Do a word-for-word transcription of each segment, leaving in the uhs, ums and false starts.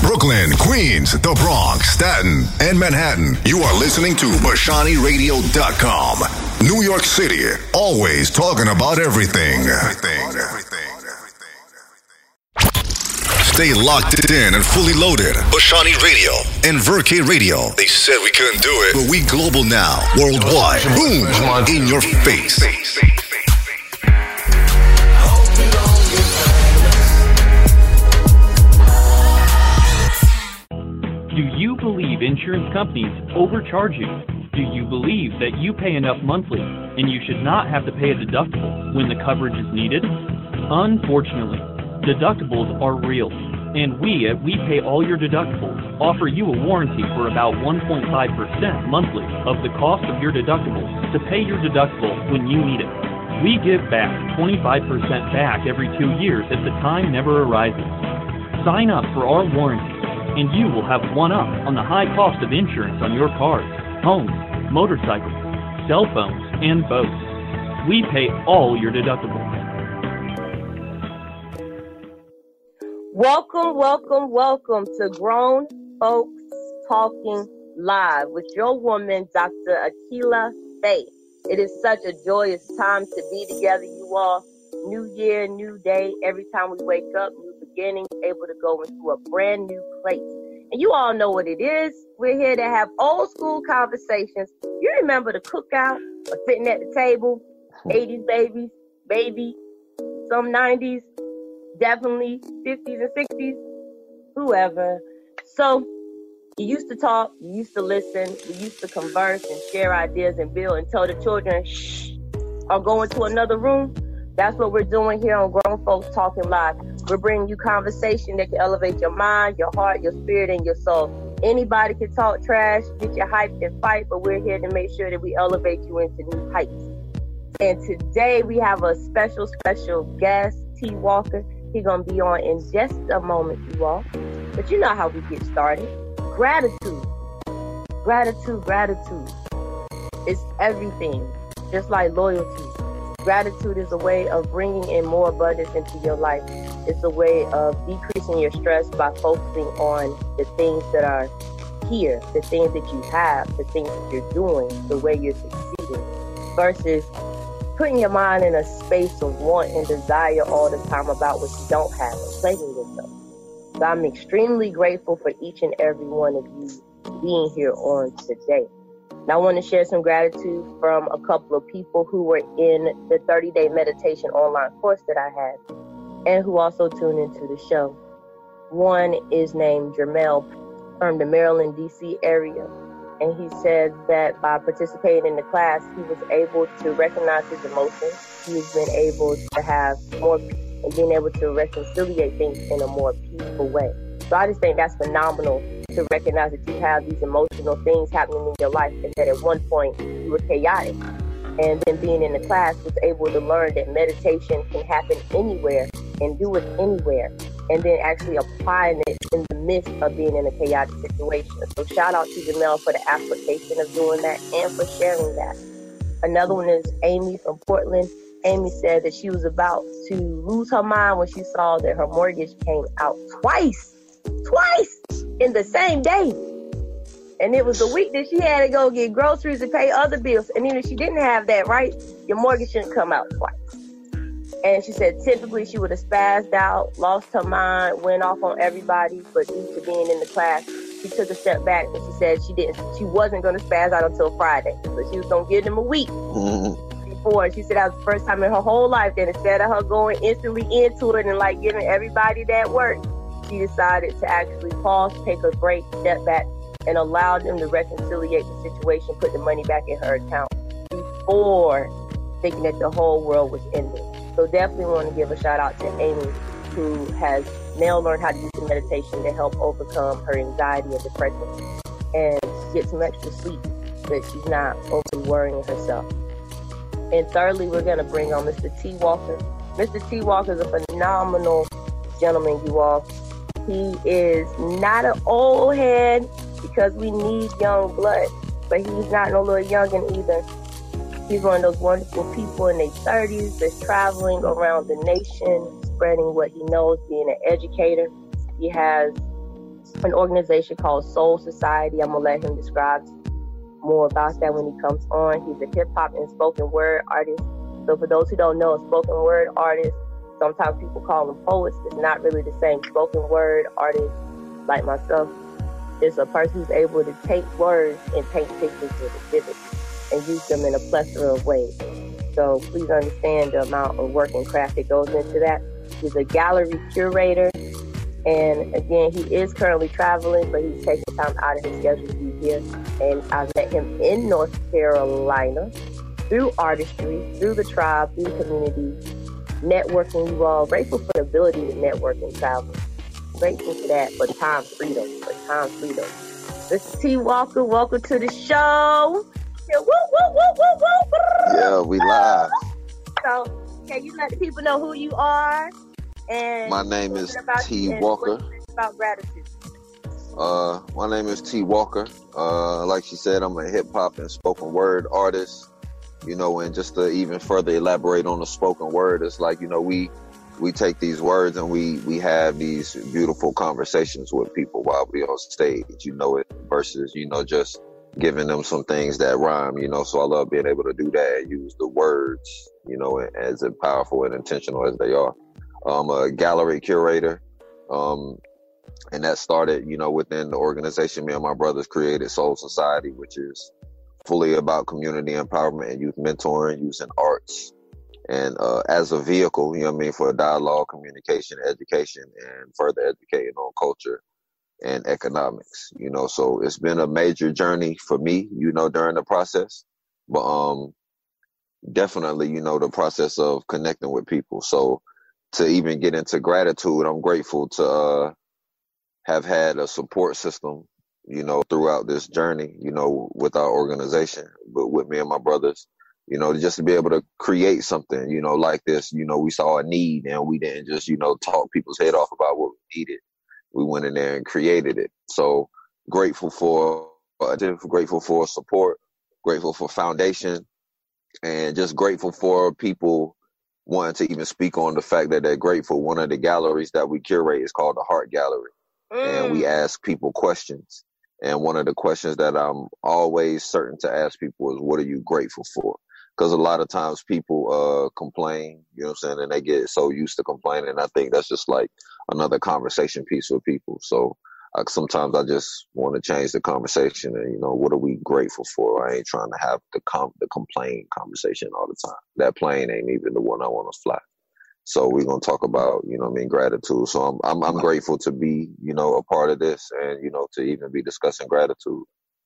Brooklyn, Queens, the Bronx, Staten, and Manhattan. You are listening to Bashani Radio dot com. New York City, always talking about everything. Everything, everything, everything. Stay locked in and fully loaded. Bashani Radio and Verke Radio. They said we couldn't do it, but we global now, worldwide. Boom, in your face. Do you believe insurance companies overcharge you? Do you believe that you pay enough monthly and you should not have to pay a deductible when the coverage is needed? Unfortunately, deductibles are real, and we at We Pay All Your Deductibles offer you a warranty for about one point five percent monthly of the cost of your deductible to pay your deductible when you need it. We give back twenty-five percent back every two years if the time never arises. Sign up for our warranty, and you will have one up on the high cost of insurance on your cars, homes, motorcycles, cell phones, and boats. We pay all your deductibles. Welcome, welcome, welcome to Grown Folks Talking Live with your woman, Doctor Akila Faye. It is such a joyous time to be together, you all. New year, new day. Every time we wake up, new beginnings, able to go into a brand new place. And you all know what it is. We're here to have old school conversations. You remember the cookout or sitting at the table, eighties babies, baby, some nineties, definitely fifties and sixties, whoever. So you used to talk, you used to listen, we used to converse and share ideas and build and tell the children, shh, or go into another room. That's what we're doing here on Grown Folks Talking Live. We're bringing you conversation that can elevate your mind, your heart, your spirit, and your soul. Anybody can talk trash, get you hyped and fight, but we're here to make sure that we elevate you into new heights. And today we have a special, special guest, T. Walker. He's going to be on in just a moment, you all. But you know how we get started. Gratitude. Gratitude, gratitude. It's everything, just like loyalty. Gratitude is a way of bringing in more abundance into your life. It's a way of decreasing your stress by focusing on the things that are here, the things that you have, the things that you're doing, the way you're succeeding, versus putting your mind in a space of want and desire all the time about what you don't have and plaguing yourself. So I'm extremely grateful for each and every one of you being here on today. And I want to share some gratitude from a couple of people who were in the thirty-day meditation online course that I had and who also tuned into the show. One is named Jermel from the Maryland, D C area. And he said that by participating in the class, he was able to recognize his emotions. He's been able to have more peace and being able to reconciliate things in a more peaceful way. So I just think that's phenomenal to recognize that you have these emotional things happening in your life and that at one point you were chaotic. And then being in the class was able to learn that meditation can happen anywhere and do it anywhere. And then actually applying it in the midst of being in a chaotic situation. So shout out to Jamel for the application of doing that and for sharing that. Another one is Amy from Portland. Amy said that she was about to lose her mind when she saw that her mortgage came out twice. Twice in the same day. And it was the week that she had to go get groceries and pay other bills. And even if she didn't have that, right, your mortgage shouldn't come out twice. And she said typically she would have spazzed out, lost her mind, went off on everybody, but due to being in the class, she took a step back and she said she didn't, she wasn't going to spazz out until Friday. So she was going to give them a week mm-hmm. before. She said that was the first time in her whole life that instead of her going instantly into it and like giving everybody that work, she decided to actually pause, take a break, step back, and allow them to reconciliate the situation, put the money back in her account before thinking that the whole world was ending. So definitely want to give a shout out to Amy, who has now learned how to use the meditation to help overcome her anxiety and depression and get some extra sleep so that she's not overly worrying herself. And thirdly, we're going to bring on Mister T. Walker. Mister T. Walker is a phenomenal gentleman, you all. He is not an old head because we need young blood, but he's not no little youngin' either. He's one of those wonderful people in their thirties that's traveling around the nation, spreading what he knows, being an educator. He has an organization called Soul Society. I'm gonna let him describe more about that when he comes on. He's a hip hop and spoken word artist. So for those who don't know, a spoken word artist, sometimes people call them poets. It's not really the same. Spoken word artist, like myself, is a person who's able to take words and paint pictures with exhibits and use them in a plethora of ways. So please understand the amount of work and craft that goes into that. He's a gallery curator. And again, he is currently traveling, but he's taking time out of his schedule to be here. And I met him in North Carolina through artistry, through the tribe, through the community, networking. You all grateful for the ability to network and travel. Grateful for that, for time freedom, for time freedom. This is T. Walker. Welcome to the show. Yeah, woo, woo, woo, woo, woo. Yeah, we live. So, can you let the people know who you are? And my name is T. Walker. About gratitude. Uh, my name is T. Walker. Uh, like she said, I'm a hip hop and spoken word artist. You know, and just to even further elaborate on the spoken word, it's like, you know, we we take these words and we we have these beautiful conversations with people while we on stage. You know it versus you know just giving them some things that rhyme. You know, so I love being able to do that and use the words. You know, as powerful and intentional as they are. I'm a gallery curator, um, and that started, you know, within the organization me and my brothers created, Soul Society, which is fully about community empowerment and youth mentoring, using arts and uh, as a vehicle, you know what I mean, for dialogue, communication, education, and further educating on culture and economics. You know, so it's been a major journey for me, you know, during the process, but um, definitely, you know, the process of connecting with people. So to even get into gratitude, I'm grateful to uh, have had a support system, you know, throughout this journey, you know, with our organization, but with me and my brothers, you know, just to be able to create something, you know, like this. You know, we saw a need and we didn't just, you know, talk people's head off about what we needed. We went in there and created it. So grateful for, uh, grateful for support, grateful for foundation, and just grateful for people wanting to even speak on the fact that they're grateful. One of the galleries that we curate is called the Heart Gallery. Mm. And we ask people questions. And one of the questions that I'm always certain to ask people is, what are you grateful for? Because a lot of times people uh, complain, you know what I'm saying, and they get so used to complaining. I think that's just like another conversation piece for people. So uh, sometimes I just want to change the conversation and, you know, what are we grateful for? I ain't trying to have the com- the complain conversation all the time. That plane ain't even the one I want to fly. So we're going to talk about, you know what I mean, gratitude. So I'm, I'm I'm grateful to be, you know, a part of this and, you know, to even be discussing gratitude.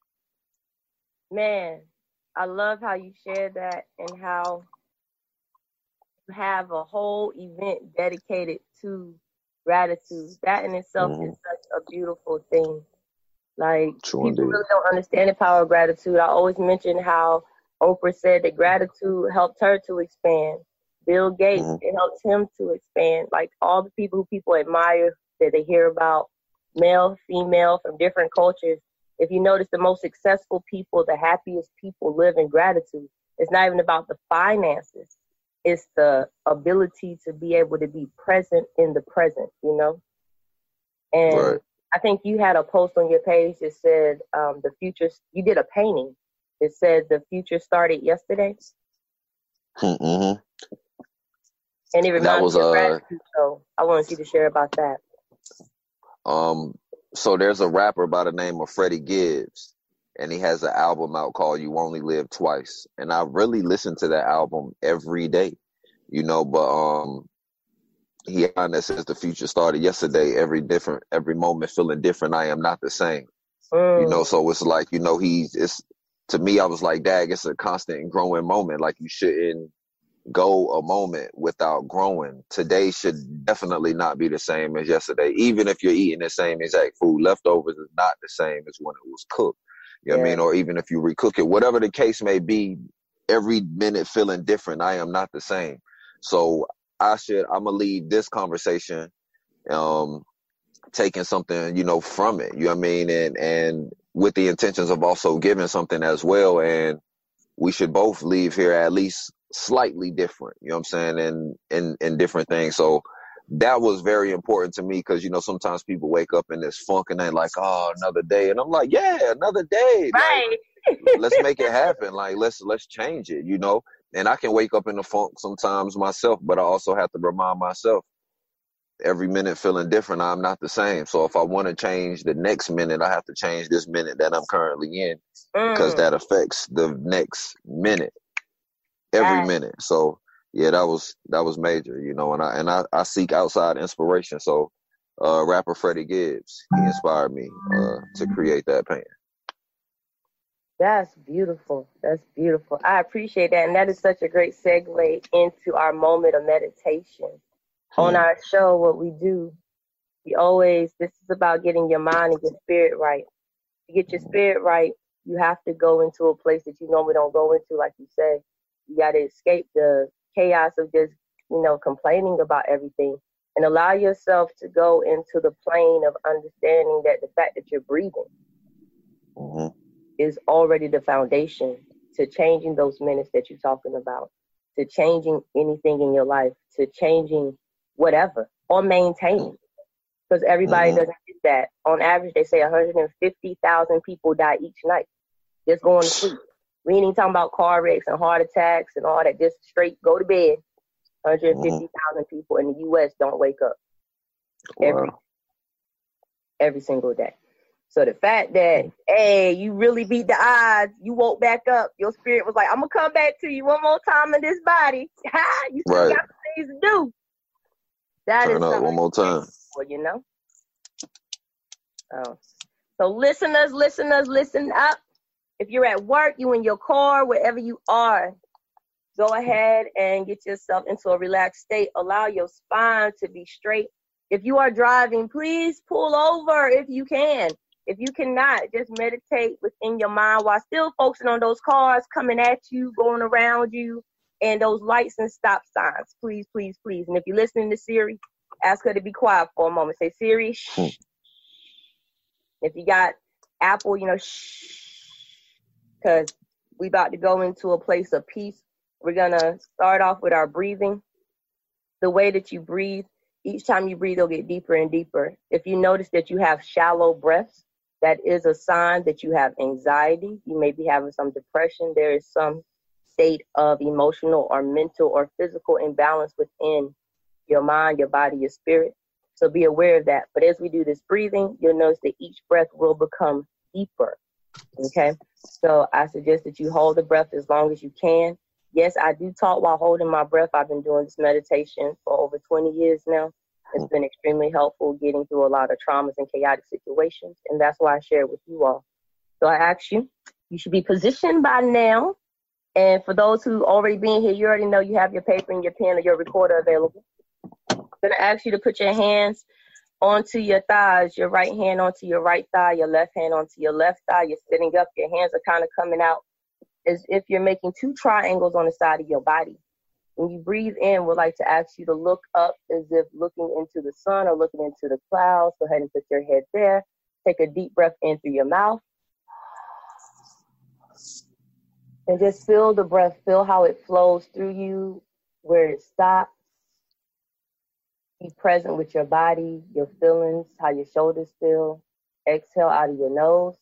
Man, I love how you shared that and how you have a whole event dedicated to gratitude. That in itself mm-hmm. is such a beautiful thing. Like, True people indeed. Really don't understand the power of gratitude. I always mention how Oprah said that gratitude helped her to expand. Bill Gates, mm-hmm. it helps him to expand. Like all the people who people admire that they hear about, male, female, from different cultures. If you notice, the most successful people, the happiest people live in gratitude. It's not even about the finances. It's the ability to be able to be present in the present, you know? And right. I think you had a post on your page that said um, the future, you did a painting. It said the future started yesterday. Mm-hmm. And it reminds me of gratitude, uh, so I wanted you to share about that. Um, so there's a rapper by the name of Freddie Gibbs, and he has an album out called You Only Live Twice. And I really listen to that album every day, you know, but um, he on that says the future started yesterday, every different, every moment feeling different. I am not the same, mm. you know, so it's like, you know, he's, it's, to me, I was like, dag, it's a constant and growing moment. Like you shouldn't go a moment without growing. Today should definitely not be the same as yesterday. Even if you're eating the same exact food, leftovers is not the same as when it was cooked. You know yeah. what I mean? Or even if you recook it, whatever the case may be, every minute feeling different. I am not the same. So I should, I'm going to leave this conversation um, taking something, you know, from it. You know what I mean? And, and with the intentions of also giving something as well. And we should both leave here at least slightly different, you know what I'm saying, and in, in different things. So that was very important to me because, you know, sometimes people wake up in this funk and they're like, oh, another day. And I'm like, yeah, another day. Right. Like, let's make it happen. Like, let's let's change it, you know. And I can wake up in the funk sometimes myself, but I also have to remind myself every minute feeling different. I'm not the same. So if I want to change the next minute, I have to change this minute that I'm currently in because Mm. that affects the next minute, every Right. minute. So yeah, that was that was major, you know. And I and I, I seek outside inspiration. So uh, rapper Freddie Gibbs, he inspired me uh, to create that painting. That's beautiful. That's beautiful. I appreciate that. And that is such a great segue into our moment of meditation. Hmm. On our show, what we do, we always, this is about getting your mind and your spirit right. To get your spirit right, you have to go into a place that you normally don't go into, like you said. You got to escape the chaos of just, you know, complaining about everything and allow yourself to go into the plane of understanding that the fact that you're breathing Mm-hmm. is already the foundation to changing those minutes that you're talking about, to changing anything in your life, to changing whatever, or maintaining. Because everybody Mhm. doesn't get that. On average, they say one hundred fifty thousand people die each night just going to sleep. We ain't even talking about car wrecks and heart attacks and all that. Just straight go to bed. one hundred fifty thousand people in the U S don't wake up every Wow. every single day. So the fact that, hey, you really beat the odds, you woke back up, your spirit was like, I'm going to come back to you one more time in this body. You still Right. got some things to do. That Turn is up something one more time. for, you know? Oh. So listeners, listeners, listen up. If you're at work, you in your car, wherever you are, go ahead and get yourself into a relaxed state. Allow your spine to be straight. If you are driving, please pull over if you can. If you cannot, just meditate within your mind while still focusing on those cars coming at you, going around you, and those lights and stop signs. Please, please, please. And if you're listening to Siri, ask her to be quiet for a moment. Say, Siri, shh. If you got Apple, you know, shh. Because we about to go into a place of peace. We're going to start off with our breathing. The way that you breathe, each time you breathe, it'll get deeper and deeper. If you notice that you have shallow breaths, that is a sign that you have anxiety. You may be having some depression. There is some state of emotional or mental or physical imbalance within your mind, your body, your spirit. So be aware of that. But as we do this breathing, you'll notice that each breath will become deeper. Okay? So I suggest that you hold the breath as long as you can. Yes, I do talk while holding my breath. I've been doing this meditation for over twenty years now. It's been extremely helpful getting through a lot of traumas and chaotic situations, and that's why I share it with you all. So I ask you, you should be positioned by now. And for those who already been here, you already know you have your paper and your pen or your recorder available. I'm going to ask you to put your hands onto your thighs, your right hand onto your right thigh, your left hand onto your left thigh. You're sitting up, your hands are kind of coming out as if you're making two triangles on the side of your body. When you breathe in, we'd like to ask you to look up as if looking into the sun or looking into the clouds. Go ahead and put your head there. Take a deep breath in through your mouth. And just feel the breath. Feel how it flows through you, where it stops. Be present with your body, your feelings, how your shoulders feel. Exhale out of your nose.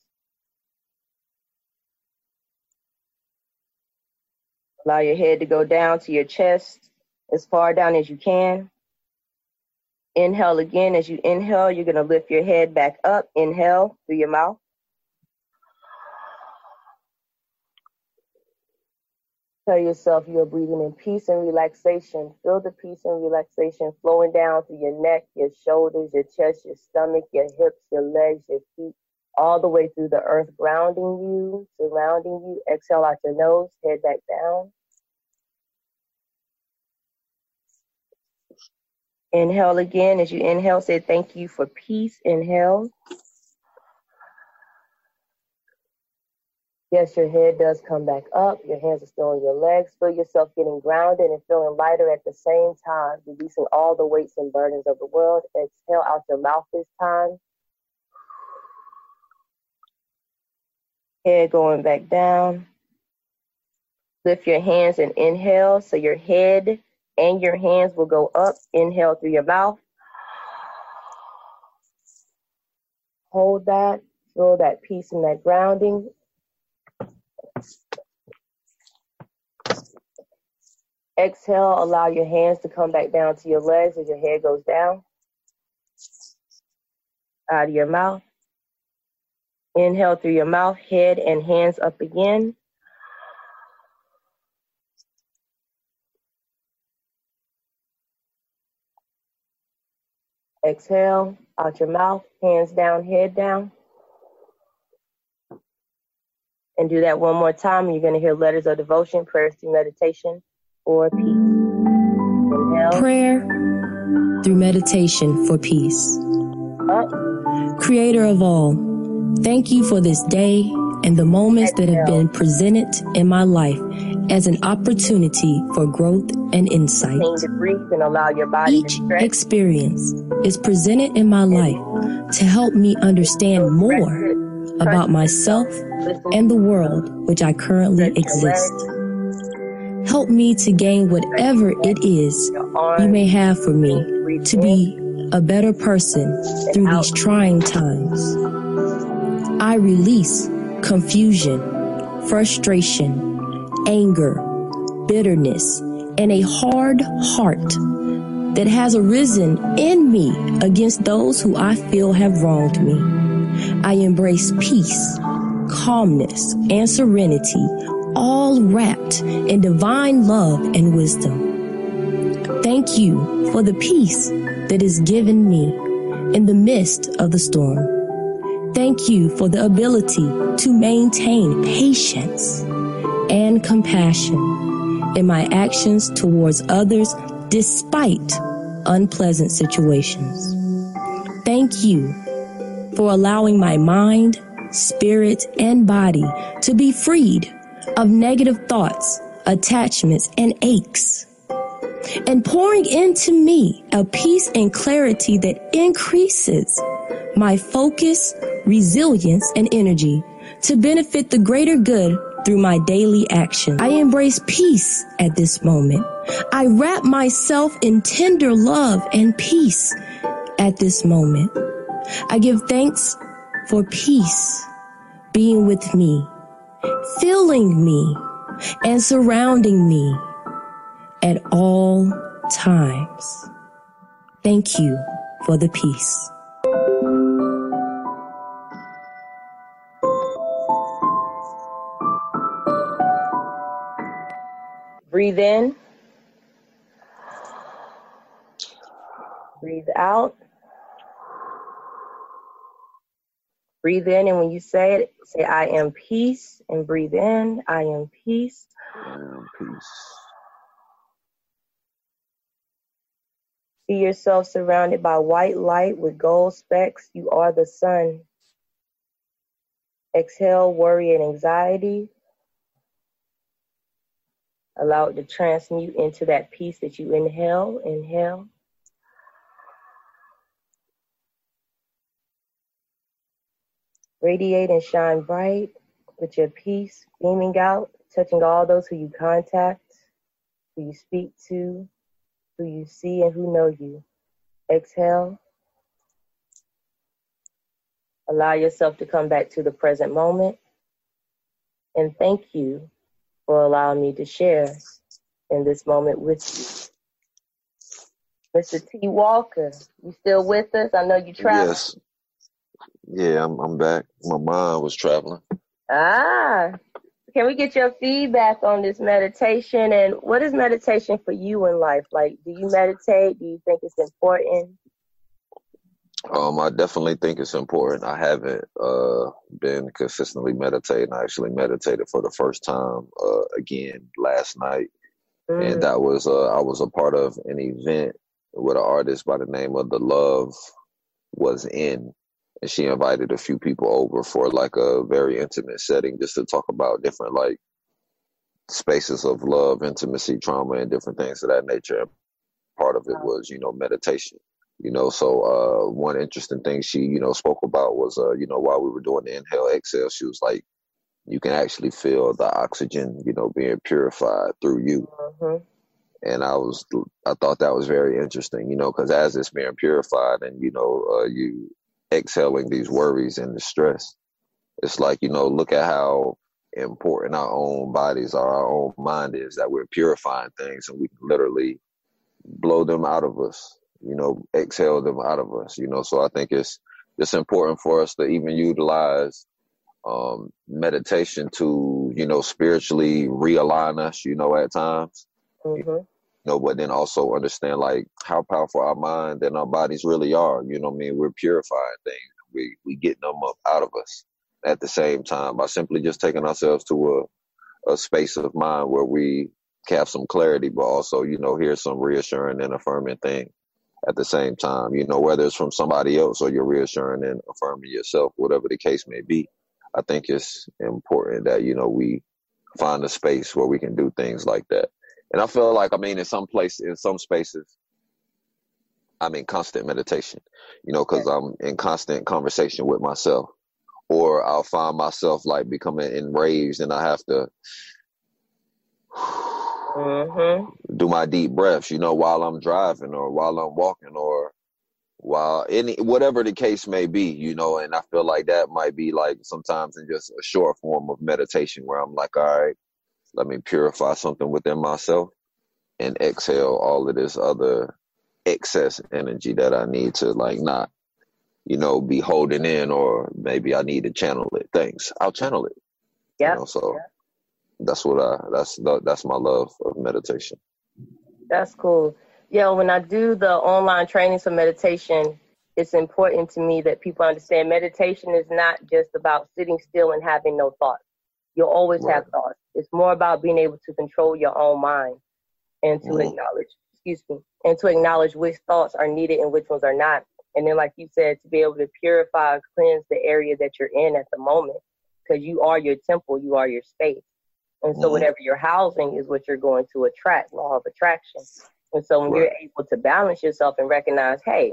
Allow your head to go down to your chest, as far down as you can. Inhale again. As you inhale, you're going to lift your head back up. Inhale through your mouth. Tell yourself you are breathing in peace and relaxation. Feel the peace and relaxation flowing down through your neck, your shoulders, your chest, your stomach, your hips, your legs, your feet, all the way through the earth, grounding you, surrounding you. Exhale out your nose, head back down. Inhale again. As you inhale, say thank you for peace. Inhale. Yes, your head does come back up. Your hands are still on your legs. Feel yourself getting grounded and feeling lighter at the same time, releasing all the weights and burdens of the world. Exhale out your mouth this time. Head going back down. Lift your hands and inhale. So your head and your hands will go up. Inhale through your mouth. Hold that. Feel that peace and that grounding. Exhale, allow your hands to come back down to your legs as your head goes down. Out of your mouth. Inhale through your mouth, head and hands up again. Exhale, out your mouth, hands down, head down. And do that one more time, and you're going to hear letters of devotion, prayers through meditation, or peace. Inhale. Prayer through meditation for peace. Up. Creator of all, thank you for this day and the moments that have been presented in my life as an opportunity for growth and insight. Continue to breathe and allow your body Each to stretch. experience is presented in my life to help me understand more about myself and the world which I currently exist. Help me to gain whatever it is you may have for me to be a better person through these trying times. I release confusion, frustration, anger, bitterness, and a hard heart that has arisen in me against those who I feel have wronged me. I embrace peace, calmness, and serenity, all wrapped in divine love and wisdom. Thank you for the peace that is given me in the midst of the storm. Thank you for the ability to maintain patience and compassion in my actions towards others despite unpleasant situations. Thank you for allowing my mind, spirit, and body to be freed of negative thoughts, attachments, and aches, and pouring into me a peace and clarity that increases my focus, resilience, and energy to benefit the greater good through my daily action. I embrace peace at this moment. I wrap myself in tender love and peace at this moment. I give thanks for peace being with me, filling me, and surrounding me at all times. Thank you for the peace. Breathe in. Breathe out. Breathe in, and when you say it, say, I am peace, and breathe in, I am peace. I am peace. See yourself surrounded by white light with gold specks. You are the sun. Exhale worry and anxiety. Allow it to transmute into that peace that you inhale. Inhale. Radiate and shine bright with your peace beaming out, touching all those who you contact, who you speak to, who you see, and who know you. Exhale. Allow yourself to come back to the present moment. And thank you for allowing me to share in this moment with you. Mister T. Walker, you still with us? I know you travel. Yes. Yeah, I'm I'm back. My mind was traveling. Ah, can we get your feedback on this meditation? And what is meditation for you in life? Like, do you meditate? Do you think it's important? Um, I definitely think it's important. I haven't uh, been consistently meditating. I actually meditated for the first time uh, again last night. Mm. And that was, uh, I was a part of an event with an artist by the name of The Love Was In. And she invited a few people over for like a very intimate setting just to talk about different like spaces of love, intimacy, trauma, and different things of that nature. And part of it was, you know, meditation. You know, so uh, one interesting thing she, you know, spoke about was, uh, you know, while we were doing the inhale, exhale, she was like, you can actually feel the oxygen, you know, being purified through you. Mm-hmm. And I was, I thought that was very interesting, you know, because as it's being purified and, you know, uh, you exhaling these worries and the stress, it's like, you know, look at how important our own bodies are, our own mind is, that we're purifying things and we can literally blow them out of us, you know, exhale them out of us, you know. So I think it's, it's important for us to even utilize um, meditation to, you know, spiritually realign us, you know, at times. Mm-hmm. You know, but then also understand like how powerful our mind and our bodies really are. You know what I mean? We're purifying things. We we getting them up out of us at the same time by simply just taking ourselves to a, a space of mind where we have some clarity, but also, you know, hear some reassuring and affirming thing at the same time, you know, whether it's from somebody else or you're reassuring and affirming yourself, whatever the case may be. I think it's important that, you know, we find a space where we can do things like that. And I feel like, I mean, in some place, in some spaces, I'm in constant meditation, you know, because I'm in constant conversation with myself. Or I'll find myself like becoming enraged and I have to mm-hmm. do my deep breaths, you know, while I'm driving or while I'm walking or while any, whatever the case may be, you know. And I feel like that might be like sometimes in just a short form of meditation where I'm like, all right, let me purify something within myself and exhale all of this other excess energy that I need to like not, you know, be holding in, or maybe I need to channel it. Thanks. I'll channel it. Yeah. You know, so yep. that's what I, that's, that's my love of meditation. That's cool. Yeah. When I do the online trainings for meditation, it's important to me that people understand meditation is not just about sitting still and having no thoughts. You'll always right. have thoughts. It's more about being able to control your own mind and to mm. acknowledge, excuse me, and to acknowledge which thoughts are needed and which ones are not. And then, like you said, to be able to purify, cleanse the area that you're in at the moment, because you are your temple, you are your space. And so mm. whatever you're housing is what you're going to attract, law of attraction. And so when right. you're able to balance yourself and recognize, hey,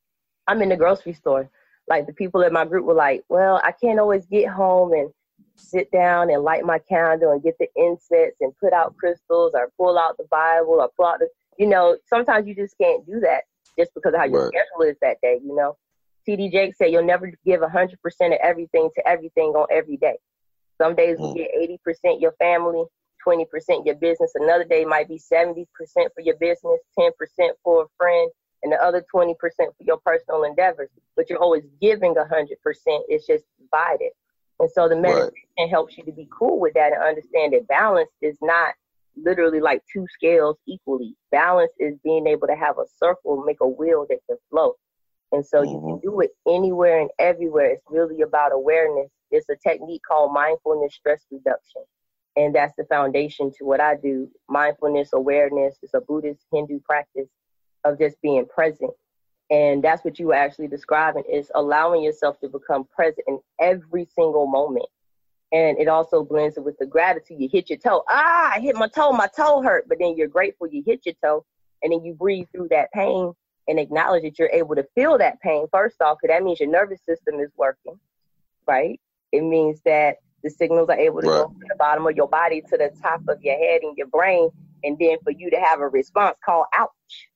I'm in the grocery store. Like the people in my group were like, well, I can't always get home and sit down and light my candle and get the incense and put out crystals or pull out the Bible or pull out the, you know, sometimes you just can't do that just because of how your right. schedule is that day, you know. T D Jakes said you'll never give one hundred percent of everything to everything on every day. Some days mm. will get eighty percent your family, twenty percent your business. Another day might be seventy percent for your business, ten percent for a friend, and the other twenty percent for your personal endeavors. But you're always giving one hundred percent. It's just divided. And so the meditation right. helps you to be cool with that and understand that balance is not literally like two scales equally. Balance is being able to have a circle, make a wheel that can flow. And so mm-hmm. you can do it anywhere and everywhere. It's really about awareness. It's a technique called mindfulness stress reduction. And that's the foundation to what I do. Mindfulness, awareness is a Buddhist Hindu practice of just being present. And that's what you were actually describing, is allowing yourself to become present in every single moment. And it also blends it with the gratitude. You hit your toe. Ah, I hit my toe. My toe hurt. But then you're grateful you hit your toe. And then you breathe through that pain and acknowledge that you're able to feel that pain first off, because that means your nervous system is working, right? It means that the signals are able to right. go from the bottom of your body to the top of your head and your brain. And then for you to have a response called ouch.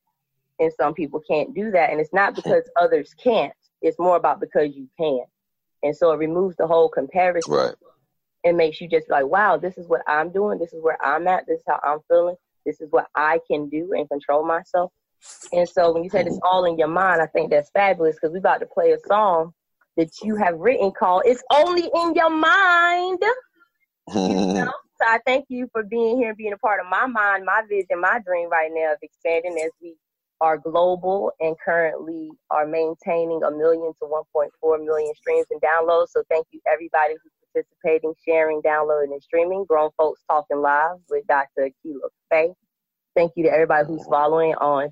And some people can't do that. And it's not because others can't. It's more about because you can. And so it removes the whole comparison. Right. And makes you just like, wow, this is what I'm doing. This is where I'm at. This is how I'm feeling. This is what I can do and control myself. And so when you said it's all in your mind, I think that's fabulous, because we're about to play a song that you have written called It's Only in Your Mind. You know? So I thank you for being here and being a part of my mind, my vision, my dream right now of expanding as we are global and currently are maintaining a million to one point four million streams and downloads. So thank you everybody who's participating, sharing, downloading, and streaming. Grown Folks Talking Live with Doctor Akilah Faye. Thank you to everybody who's following on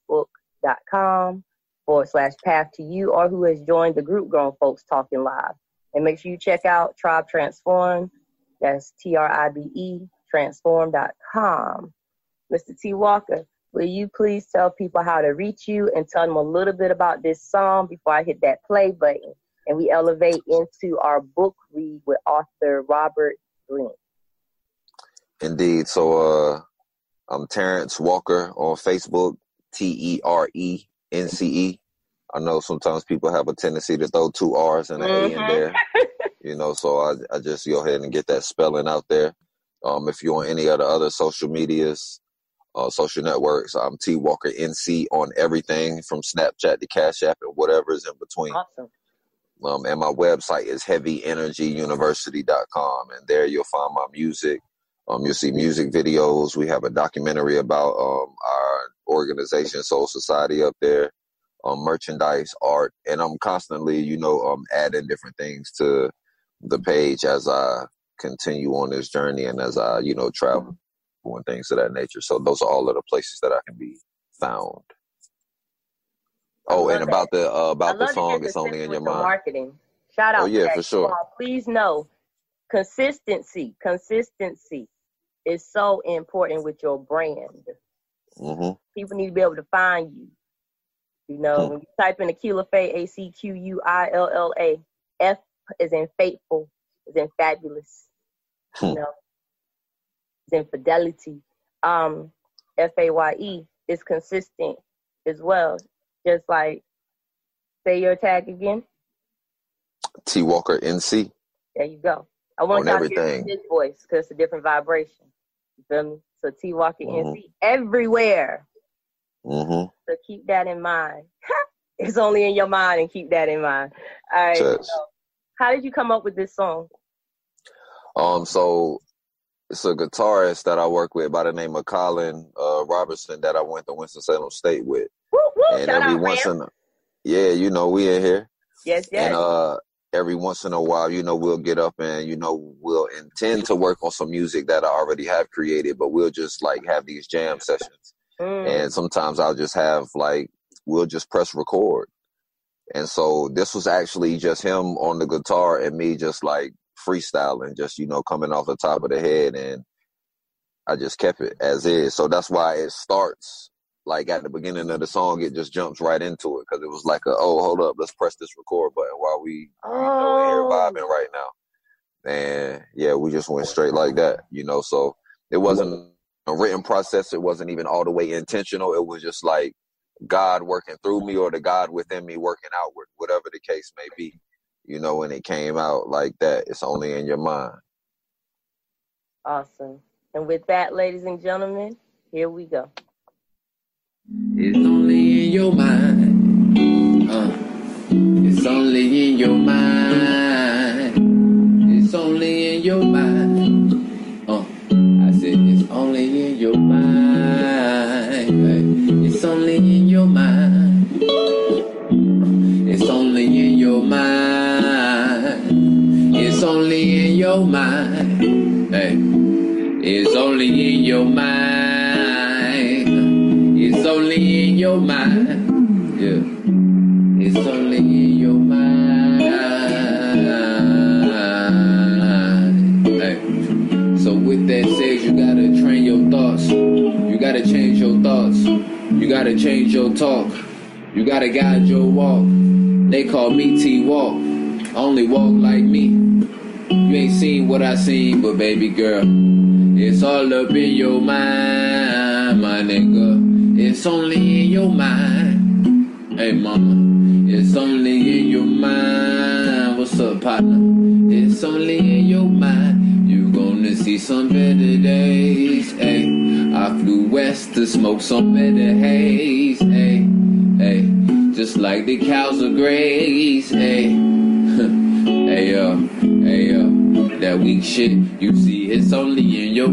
Facebook.com forward slash Path to You, or who has joined the group Grown Folks Talking Live. And make sure you check out Tribe Transform. That's T R I B E, transform dot com. Mister T. Walker, will you please tell people how to reach you and tell them a little bit about this song before I hit that play button and we elevate into our book read with author Robert Greene? Indeed. So uh, I'm Terrence Walker on Facebook, T E R E N C E. I know sometimes people have a tendency to throw two R's and an mm-hmm. A in there, you know, so I, I just go ahead and get that spelling out there. Um, if you're on any of the other social medias, uh, social networks, I'm T Walker N C on everything from Snapchat to Cash App and whatever is in between. Awesome. Um, and my website is heavy energy university dot com, and there you'll find my music. Um, you'll see music videos. We have a documentary about um, our organization, Soul Society, up there. Um, merchandise, art, and I'm constantly, you know, um, adding different things to the page as I continue on this journey and as I, you know, travel and things of that nature. So those are all of the places that I can be found. Oh, and that. about the uh, about the song, It's Only in Your Mind. Marketing. Shout out. Oh yeah, to for sure. All. Please know, consistency, consistency is so important with your brand. Mm-hmm. People need to be able to find you. You know, hmm. when you type in Aquila Faye, A C Q U I L L A, F is in faithful, is in fabulous, hmm. you know, is in fidelity. Um, F A Y E is consistent as well. Just like, say your tag again. T Walker N C. There you go. I want y'all to hear his voice because it's a different vibration. You feel me? So T Walker mm-hmm. N C everywhere. Mm-hmm. So keep that in mind. It's only in your mind, and keep that in mind. All right. So how did you come up with this song? Um, so it's a guitarist that I work with by the name of Colin uh, Robertson that I went to Winston-Salem State with. Woo, woo, and every once in a, yeah, you know, we in here. Yes, yes. And uh, every once in a while, you know, we'll get up and you know we'll intend to work on some music that I already have created, but we'll just like have these jam sessions. Mm. And sometimes I'll just have like, we'll just press record. And so this was actually just him on the guitar and me just like freestyling, just, you know, coming off the top of the head. And I just kept it as is. So that's why it starts like at the beginning of the song, it just jumps right into it. Cause it was like, a, oh, hold up, let's press this record button while we, oh. you know, we're here vibing right now. And yeah, we just went straight like that, you know, so it wasn't a written process. It wasn't even all the way intentional. It was just like God working through me or the God within me working outward, whatever the case may be, you know, when it came out like that. It's only in your mind. Awesome. And with that, ladies and gentlemen, here we go. It's only in your mind. Uh, it's only in your mind. It's only in your mind. Uh. It's only in your mind. It's only in your mind. It's only in your mind. It's only in your mind. Hey. It's only in your mind. It's only in your mind. Yeah. It's only in your mind. Hey. So with that said, you gotta train your thoughts. You gotta change your thoughts. You gotta change your talk. You gotta guide your walk. They call me T-Walk. I only walk like me. You ain't seen what I seen, but baby girl, it's all up in your mind, my nigga. It's only in your mind. Hey mama, it's only in your mind. What's up, partner? It's only in your mind. You gonna see some better days, ayy. I flew west to smoke some better haze, ayy, ayy. Just like the cows are graze, ayy. Hey yo, hey yo, that weak shit, you see, it's only in your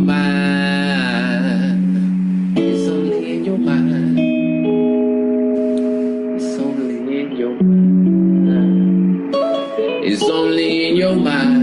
mind. It's only in your mind. It's only in your mind. It's only in your mind.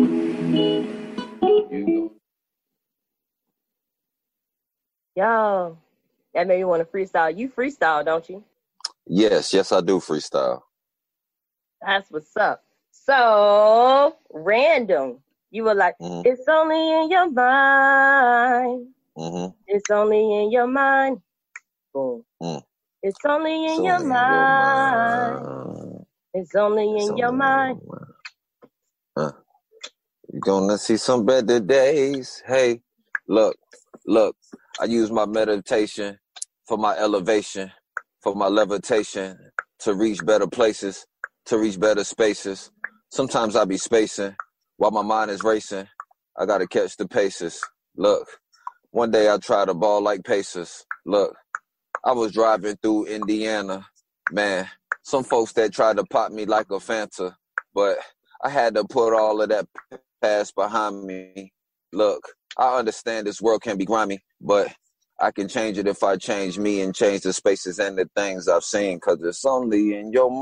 Yo, that made me want to freestyle. You freestyle, don't you? Yes, yes, I do freestyle. That's what's up. So, random. You were like, mm-hmm. It's only in your mind. Mm-hmm. It's only in your mind. Boom. Mm. It's only in it's your, only mind. your mind. It's only in it's your only mind. In your mind. Huh. You're gonna see some better days. Hey, look. Look, I use my meditation for my elevation, for my levitation, to reach better places, to reach better spaces. Sometimes I be spacing while my mind is racing. I gotta catch the paces. Look, one day I tried to ball like Pacers. Look, I was driving through Indiana. Man, some folks that tried to pop me like a Fanta, but I had to put all of that past behind me. Look, I understand this world can be grimy, but I can change it if I change me and change the spaces and the things I've seen, because it's only in your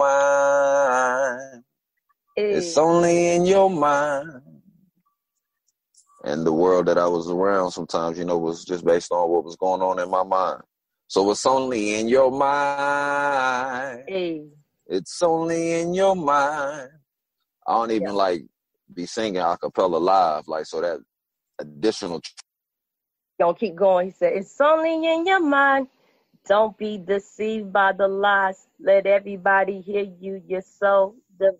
mind. Hey. It's only in your mind. And the world that I was around sometimes, you know, was just based on what was going on in my mind. So it's only in your mind. Hey. It's only in your mind. I don't even yeah. like be singing a cappella live, like, so that additional. Don't keep going. He said, it's only in your mind. Don't be deceived by the lies. Let everybody hear you. You're so divine.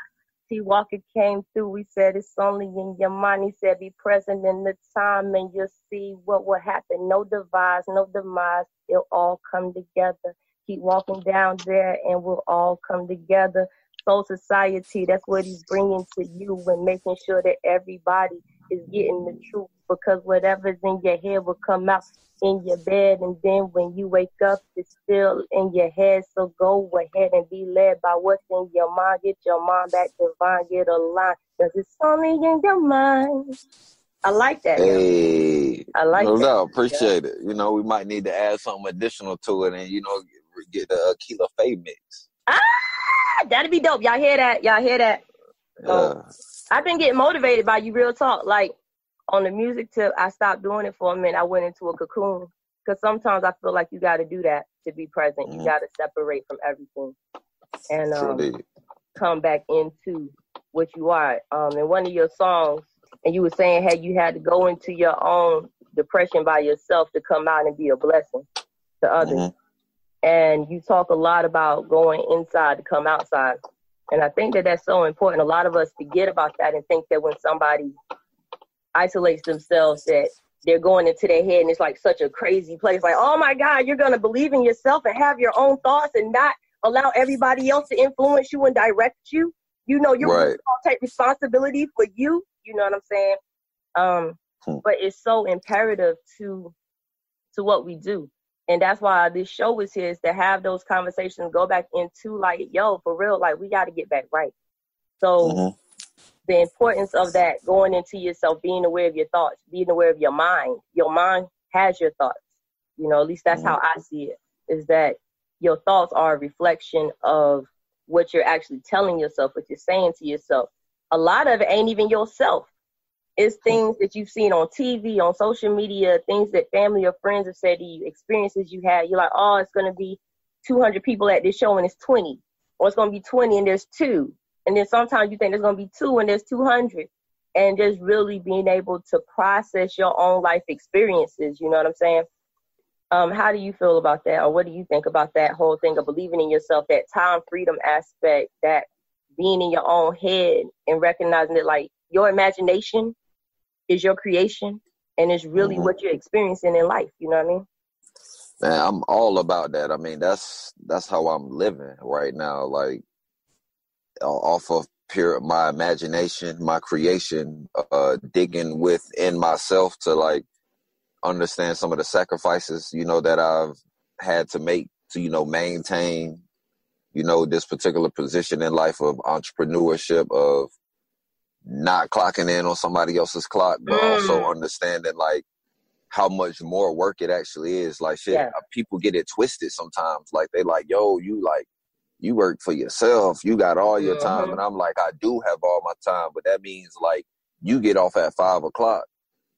T. Walker came through. We said, it's only in your mind. He said, be present in the time and you'll see what will happen. No devise, no demise. It'll all come together. Keep walking down there and we'll all come together. Soul Society, that's what he's bringing to you when making sure that everybody is getting the truth, because whatever's in your head will come out in your bed, and then when you wake up, it's still in your head. So go ahead and be led by what's in your mind. Get your mind back divine, get aligned, because it's only in your mind. I like that. Hey, yo. I like no that. doubt. Appreciate yeah. it. You know, we might need to add something additional to it, and you know, get the Akila Faye mix. Ah, that'd be dope. Y'all hear that? Y'all hear that? Yeah. Um, I've been getting motivated by you, real talk. Like, on the music tip, I stopped doing it for a minute. I went into a cocoon, because sometimes I feel like you got to do that to be present. Mm-hmm. You got to separate from everything and um, sure come back into what you are. Um, in one of your songs, and you were saying how you had to go into your own depression by yourself to come out and be a blessing to others. Mm-hmm. And you talk a lot about going inside to come outside. And I think that that's so important. A lot of us forget about that and think that when somebody isolates themselves, that they're going into their head and it's like such a crazy place. Like, oh my God, you're going to believe in yourself and have your own thoughts and not allow everybody else to influence you and direct you. You know, you're right. going to take responsibility for you. You know what I'm saying? Um, hmm. But it's so imperative to to what we do. And that's why this show is here, is to have those conversations, go back into like, yo, for real, like we got to get back right. So mm-hmm. the importance of that, going into yourself, being aware of your thoughts, being aware of your mind. Your mind has your thoughts. You know, at least that's mm-hmm. how I see it, is that your thoughts are a reflection of what you're actually telling yourself, what you're saying to yourself. A lot of it ain't even yourself. It's things that you've seen on T V, on social media, things that family or friends have said to you, experiences you had. You're like, oh, it's going to be two hundred people at this show and it's twenty. Or it's going to be twenty and there's two. And then sometimes you think there's going to be two and there's two hundred. And just really being able to process your own life experiences, you know what I'm saying? Um, how do you feel about that? Or what do you think about that whole thing of believing in yourself, that time freedom aspect, that being in your own head and recognizing that, like, your imagination is your creation and it's really mm-hmm. what you're experiencing in life. You know what I mean? Man, I'm all about that. I mean, that's that's how I'm living right now. Like, off of pure my imagination, my creation, uh, digging within myself to like understand some of the sacrifices, you know, that I've had to make to, you know, maintain, you know, this particular position in life of entrepreneurship, of not clocking in on somebody else's clock, but mm. also understanding like how much more work it actually is. Like shit, yeah. people get it twisted sometimes. Like they like, yo, you like, you work for yourself. You got all your mm-hmm. time. And I'm like, I do have all my time, but that means like you get off at five o'clock,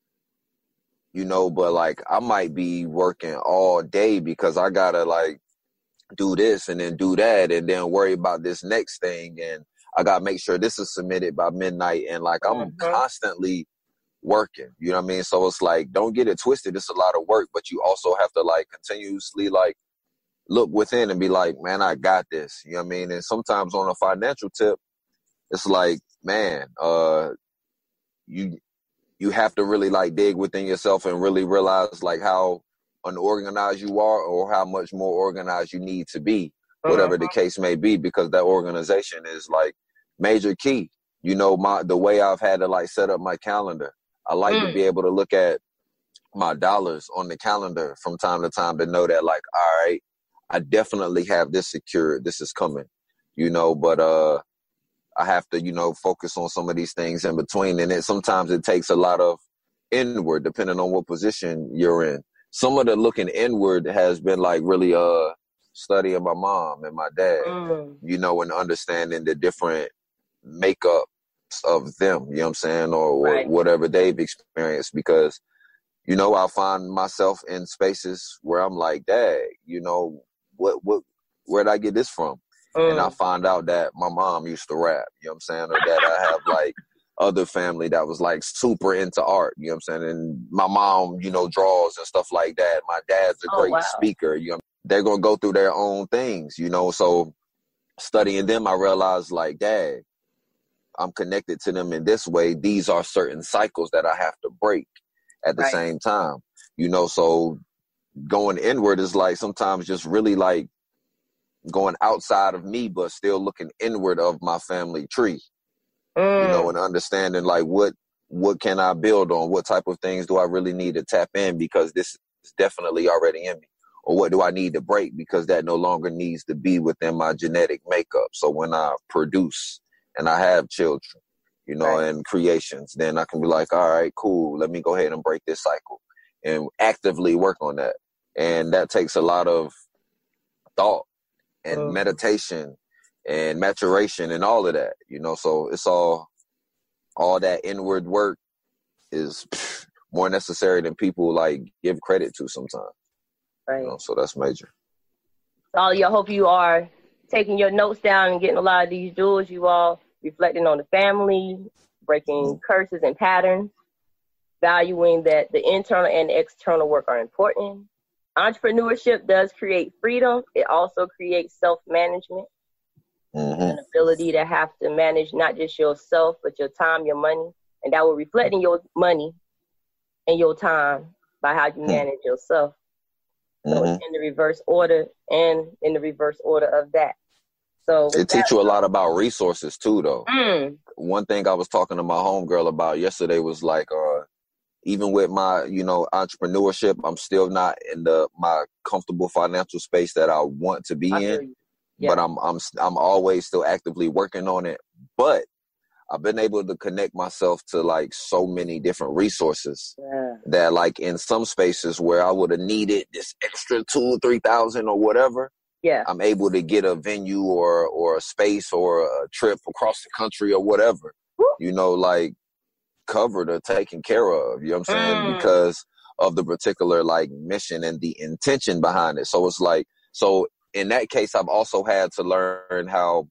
you know, but like I might be working all day because I gotta like do this and then do that and then worry about this next thing. And I got to make sure this is submitted by midnight. And like, I'm mm-hmm. constantly working, you know what I mean? So it's like, don't get it twisted. It's a lot of work, but you also have to like continuously like look within and be like, man, I got this. You know what I mean? And sometimes on a financial tip, it's like, man, uh, you, you have to really like dig within yourself and really realize like how unorganized you are or how much more organized you need to be, whatever uh-huh. the case may be, because that organization is like major key. You know, my the way I've had to like set up my calendar, I like mm. to be able to look at my dollars on the calendar from time to time to know that like, all right, I definitely have this secured. This is coming, you know, but uh, I have to, you know, focus on some of these things in between. And it sometimes it takes a lot of inward, depending on what position you're in. Some of the looking inward has been like really uh studying my mom and my dad, mm. you know, and understanding the different makeups of them, you know what I'm saying, or, or right. whatever they've experienced. Because, you know, I'll find myself in spaces where I'm like, Dad, you know, what, what, where'd I get this from? Mm. And I find out that my mom used to rap, you know what I'm saying, or that I have like other family that was like super into art, you know what I'm saying? And my mom, you know, draws and stuff like that. My dad's a great oh, wow. speaker, you know, they're going to go through their own things, you know? So studying them, I realized like, Dad, I'm connected to them in this way. These are certain cycles that I have to break at the right. same time, you know? So going inward is like sometimes just really like going outside of me, but still looking inward of my family tree. Mm. You know, and understanding like what what can I build on? What type of things do I really need to tap in because this is definitely already in me? Or what do I need to break because that no longer needs to be within my genetic makeup? So when I produce and I have children, you know, right. and creations, then I can be like, all right, cool, let me go ahead and break this cycle and actively work on that. And that takes a lot of thought and mm. meditation and maturation and all of that, you know, so it's all, all that inward work is pff, more necessary than people like give credit to sometimes. Right. You know, so that's major. So I hope you are taking your notes down and getting a lot of these jewels. You all reflecting on the family, breaking mm. curses and patterns, valuing that the internal and the external work are important. Entrepreneurship does create freedom. It also creates self-management. Mm-hmm. An ability to have to manage not just yourself, but your time, your money, and that will reflect in your money and your time by how you manage mm-hmm. yourself. So mm-hmm. it's in the reverse order and in the reverse order of that. So it teaches you a lot about resources too, though. Mm. One thing I was talking to my homegirl about yesterday was like, uh, even with my, you know, entrepreneurship, I'm still not in the my comfortable financial space that I want to be I in. Yeah. But I'm I'm I'm always still actively working on it. But I've been able to connect myself to like so many different resources yeah. that like in some spaces where I would have needed this extra two, three thousand or whatever. Yeah, I'm able to get a venue or or a space or a trip across the country or whatever. Woo. You know, like covered or taken care of. You know what I'm saying? Mm. Because of the particular like mission and the intention behind it. So it's like so. In that case, I've also had to learn how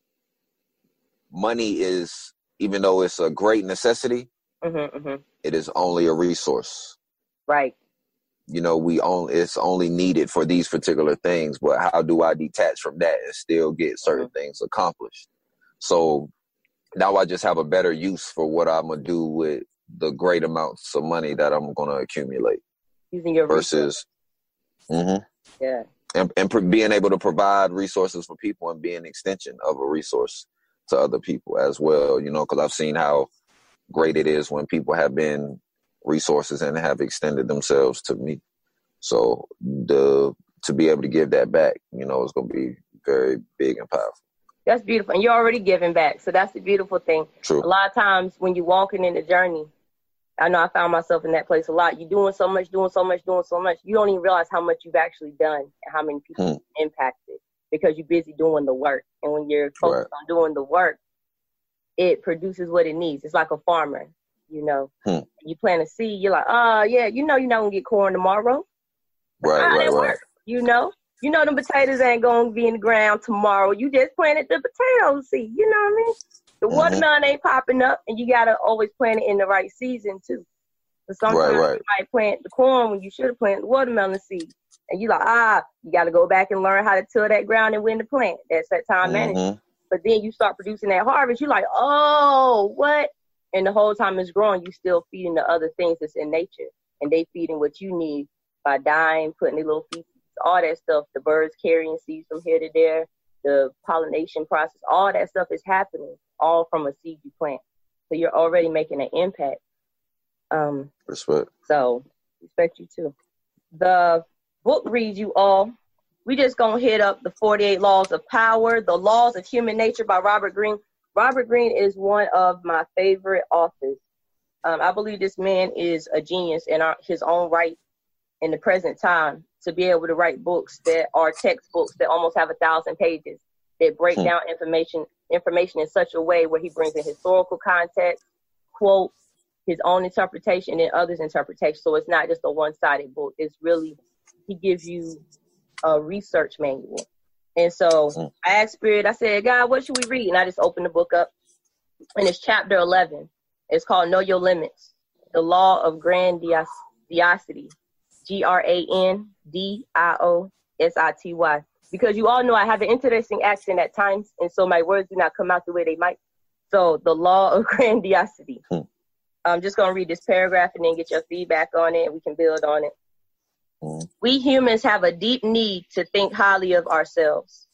money is, even though it's a great necessity, mm-hmm, mm-hmm. it is only a resource. Right. You know, we only it's only needed for these particular things, but how do I detach from that and still get certain mm-hmm. things accomplished? So now I just have a better use for what I'm going to do with the great amounts of money that I'm going to accumulate. Using your versus, mm-hmm. yeah. And, and pro- being able to provide resources for people and be an extension of a resource to other people as well, you know, because I've seen how great it is when people have been resources and have extended themselves to me. So the to be able to give that back, you know, is going to be very big and powerful. That's beautiful. And you're already giving back. So that's the beautiful thing. True. A lot of times when you're walking in the journey, I know I found myself in that place a lot. You're doing so much, doing so much, doing so much. You don't even realize how much you've actually done and how many people hmm. you've impacted because you're busy doing the work. And when you're focused right. on doing the work, it produces what it needs. It's like a farmer, you know. Hmm. You plant a seed, you're like, oh, yeah, you know you're not going to get corn tomorrow. Right, ah, right, right. Work, you know. You know them potatoes ain't going to be in the ground tomorrow. You just planted the potato seed, you know what I mean? The mm-hmm. watermelon ain't popping up, and you got to always plant it in the right season, too. So sometimes right, right. you might plant the corn when you should have planted the watermelon seed. And you're like, ah, you got to go back and learn how to till that ground and when to plant. That's that time mm-hmm. management. But then you start producing that harvest. You're like, oh, what? And the whole time it's growing, you still feeding the other things that's in nature. And they feeding what you need by dying, putting their little feces, all that stuff. The birds carrying seeds from here to there, the pollination process, all that stuff is happening, all from a seed you plant. So you're already making an impact. Um, Respect. So, respect you too. The book reads, you all. We just gonna hit up the forty-eight Laws of Power, The Laws of Human Nature by Robert Greene. Robert Greene is one of my favorite authors. Um, I believe this man is a genius in our, his own right in the present time to be able to write books that are textbooks that almost have a thousand pages that break hmm. down information information in such a way where he brings in historical context, quotes, his own interpretation and others' interpretation. So it's not just a one-sided book. It's really, he gives you a research manual. And so mm. I asked Spirit, I said, God, what should we read? And I just opened the book up. And it's chapter eleven. It's called Know Your Limits, The Law of Grandiosity, G R A N D I O S I T Y. Because you all know I have an interesting accent at times, and so my words do not come out the way they might. So the law of grandiosity. Mm. I'm just going to read this paragraph and then get your feedback on it, and we can build on it. Mm. We humans have a deep need to think highly of ourselves.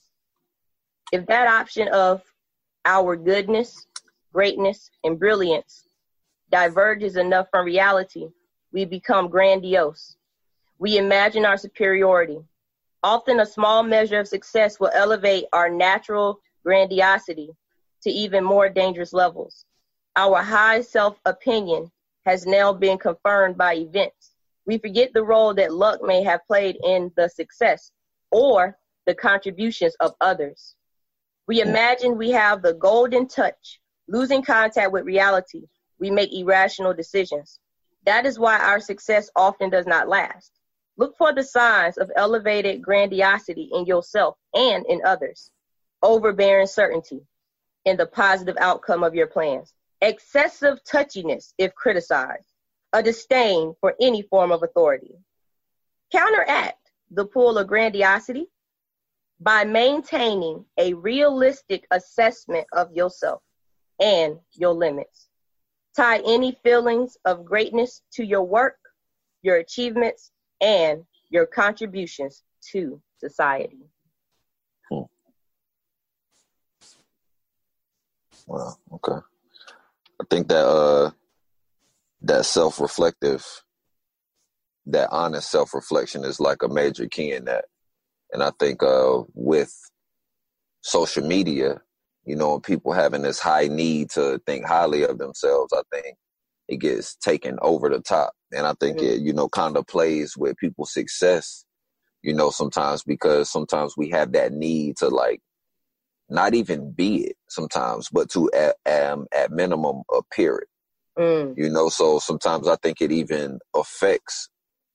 If that option of our goodness, greatness, and brilliance diverges enough from reality, we become grandiose. We imagine our superiority. Often a small measure of success will elevate our natural grandiosity to even more dangerous levels. Our high self-opinion has now been confirmed by events. We forget the role that luck may have played in the success or the contributions of others. We imagine we have the golden touch. Losing contact with reality, we make irrational decisions. That is why our success often does not last. Look for the signs of elevated grandiosity in yourself and in others. Overbearing certainty in the positive outcome of your plans. Excessive touchiness if criticized. A disdain for any form of authority. Counteract the pull of grandiosity by maintaining a realistic assessment of yourself and your limits. Tie any feelings of greatness to your work, your achievements, and your contributions to society. Hmm. Well, okay. I think that uh, that self-reflective, that honest self-reflection is like a major key in that. And I think uh, with social media, you know, people having this high need to think highly of themselves, I think it gets taken over the top. And I think mm-hmm. it, you know, kind of plays with people's success, you know, sometimes because sometimes we have that need to like not even be it sometimes, but to at, um, at minimum appear it. Mm. You know, so sometimes I think it even affects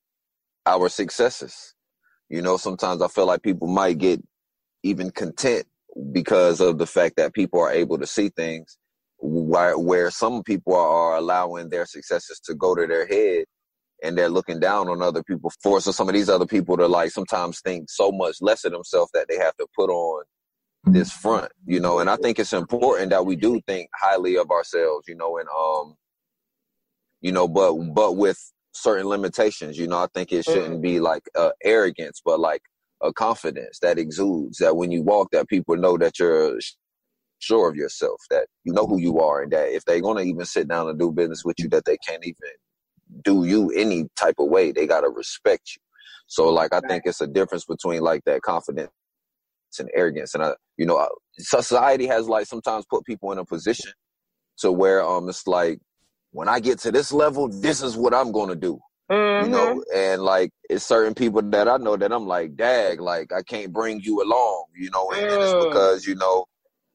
our successes. You know, sometimes I feel like people might get even content because of the fact that people are able to see things where, where some people are allowing their successes to go to their head and they're looking down on other people, forcing some of these other people to like sometimes think so much less of themselves that they have to put on this front, you know. And I think it's important that we do think highly of ourselves, you know, and um you know, but but with certain limitations, you know. I think it shouldn't be like uh, arrogance, but like a confidence that exudes, that when you walk, that people know that you're sure of yourself, that you know who you are, and that if they're going to even sit down and do business with you, that they can't even do you any type of way. They got to respect you. So like, I think it's a difference between like that confidence and arrogance. And I, you know, society has like sometimes put people in a position to where um it's like, when I get to this level, this is what I'm going to do. Mm-hmm. You know, and like it's certain people that I know that I'm like, dag, like I can't bring you along, you know, and, mm. and it's because, you know,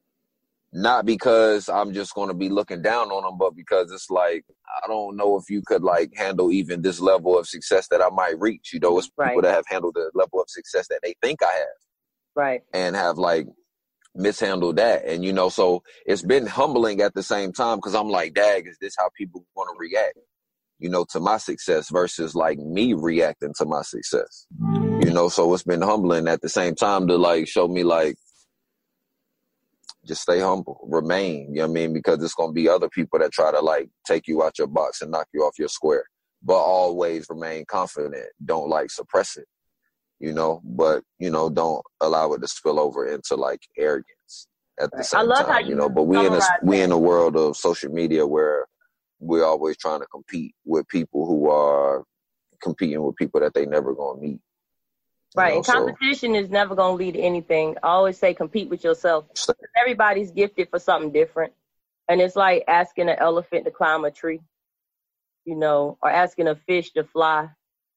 not because I'm just going to be looking down on them, but because it's like, I don't know if you could like handle even this level of success that I might reach. You know, it's people right. that have handled the level of success that they think I have. Right. And have like mishandled that. And, you know, so it's been humbling at the same time because I'm like, dag, is this how people want to react, you know, to my success versus like me reacting to my success, you know? So it's been humbling at the same time to like show me like, just stay humble, remain, you know what I mean? Because it's going to be other people that try to like take you out your box and knock you off your square, but always remain confident. Don't like suppress it, you know, but, you know, don't allow it to spill over into like arrogance at the same I love time, how you, you know, but we in a, that. we in a world of social media where we're always trying to compete with people who are competing with people that they never going to meet. Right, know, and competition so. is never going to lead to anything. I always say compete with yourself. Everybody's gifted for something different. And it's like asking an elephant to climb a tree, you know, or asking a fish to fly,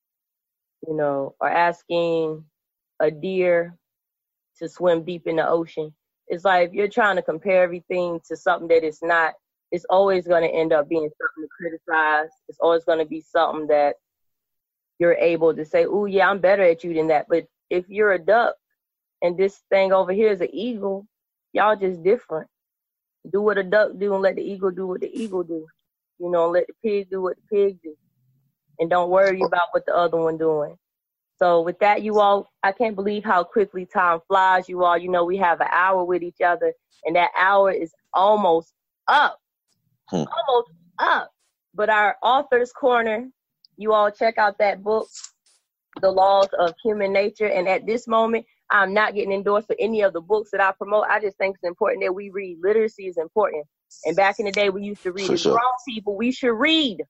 you know, or asking a deer to swim deep in the ocean. It's like if you're trying to compare everything to something that it's not, it's always going to end up being something to criticize. It's always going to be something that you're able to say, oh, yeah, I'm better at you than that. But if you're a duck and this thing over here is an eagle, y'all just different. Do what a duck do and let the eagle do what the eagle do. You know, let the pig do what the pig do. And don't worry about what the other one doing. So with that, you all, I can't believe how quickly time flies. You all, you know, we have an hour with each other, and that hour is almost up. Hmm. Almost up. But our author's corner, you all check out that book, The Laws of Human Nature. And at this moment, I'm not getting endorsed for any of the books that I promote. I just think it's important that we read. Literacy is important. And back in the day, we used to read. As grown people, we should read.